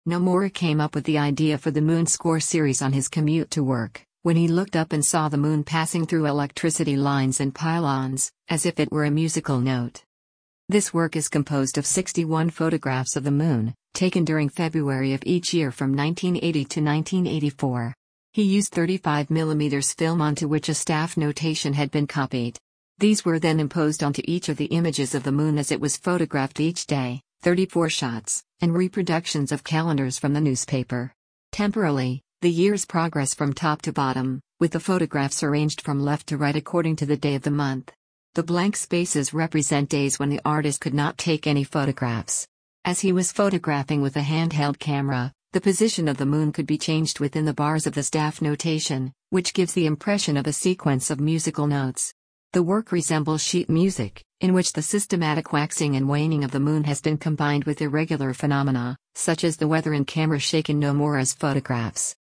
Nomura came up with the idea for the Moon score series on his commute to work, when he looked up and saw the moon passing through electricity lines and pylons, as if it were a musical note. This work is composed of 61 photographs of the moon, taken during February of each year from 1980 to 1984. He used 35mm film onto which a staff notation had been copied. These were then imposed onto each of the images of the moon as it was photographed each day, 34 shots, and reproductions of calendars from the newspaper. Temporally, the year's progress from top to bottom, with the photographs arranged from left to right according to the day of the month. The blank spaces represent days when the artist could not take any photographs. As he was photographing with a handheld camera, the position of the moon could be changed within the bars of the staff notation, which gives the impression of a sequence of musical notes. The work resembles sheet music, in which the systematic waxing and waning of the moon has been combined with irregular phenomena, such as the weather and camera shake in Nomura's photographs.